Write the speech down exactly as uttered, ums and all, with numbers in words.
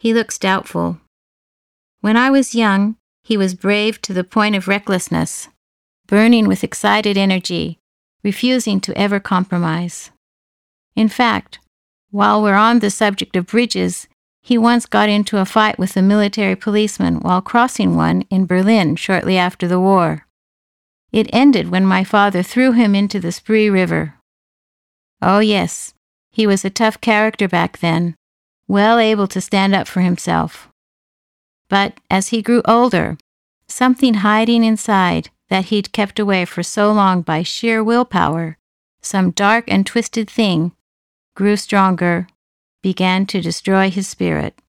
He looks doubtful. When I was young, he was brave to the point of recklessness, burning with excited energy, refusing to ever compromise. In fact, while we're on the subject of bridges, he once got into a fight with a military policeman while crossing one in Berlin shortly after the war. It ended when my father threw him into the Spree River. Oh yes, he was a tough character back then, well able to stand up for himself. But as he grew older, something hiding inside that he'd kept away for so long by sheer willpower, some dark and twisted thing, grew stronger, began to destroy his spirit.